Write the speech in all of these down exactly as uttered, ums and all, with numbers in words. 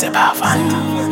پهوند.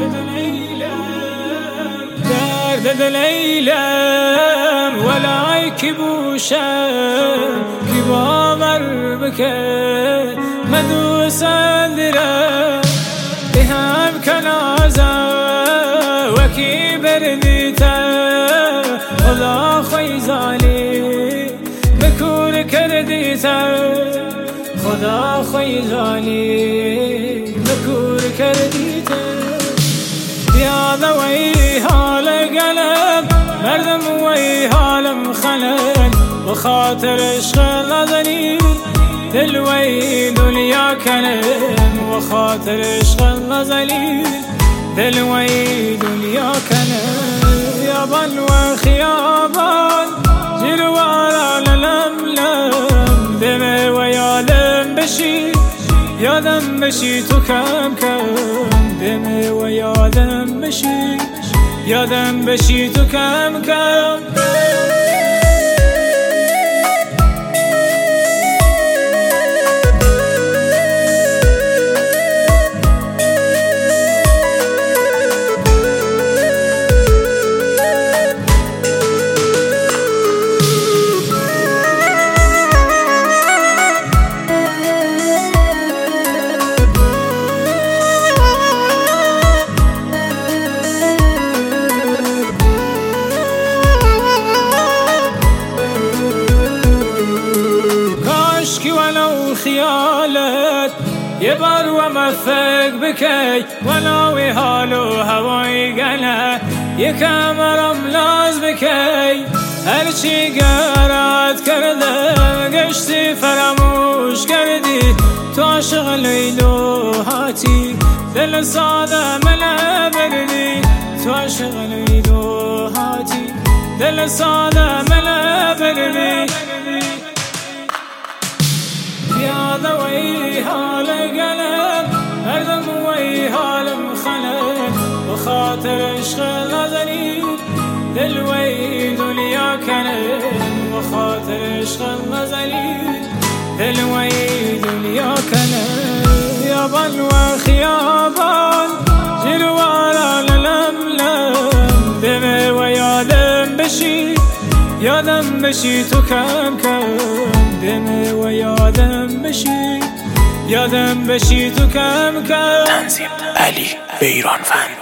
درد دلیلم ولای کی بوشم کی باور بکه مدو سندرم هم کنازم وکی بردیتا خدا خوی زالی بکور کردیتا خدا خوی زالی بکور کردیتا یاد وی حال قلب مردم وی حالم خلق بخاطر عشق نازنی دل وی دنیا کنم وخاطر عشق نازنی دل وی دنیا کنم یابان و خیابان جلوارا للم لم دم و یادم بشی یادم بشی تو کم کم دم و یادم بشی یادم بشی تو کم کم ولو خیالت یه بار و مفق بکی ولو حال و هوای گله یکم رملاز بکی هرچی گرد کردم گشتی فراموش کردی تو عاشق لیلو هاتی دل ساده مله بردی تو عاشق لیلو هاتی دل ساده مله بردی یاد وی حال قلب مردم وی حالم خلق بخاطر عشق نازنی دل وی دنیا کنم بخاطر عشق نازنی دل وی دنیا کنم یابان و خیابان جلوارا للم لم دم و یادم بشی یادم بشی تو کم کم دم و یادم بشی یادم بشی تو کم کم. تنظیم علی بیرانوند.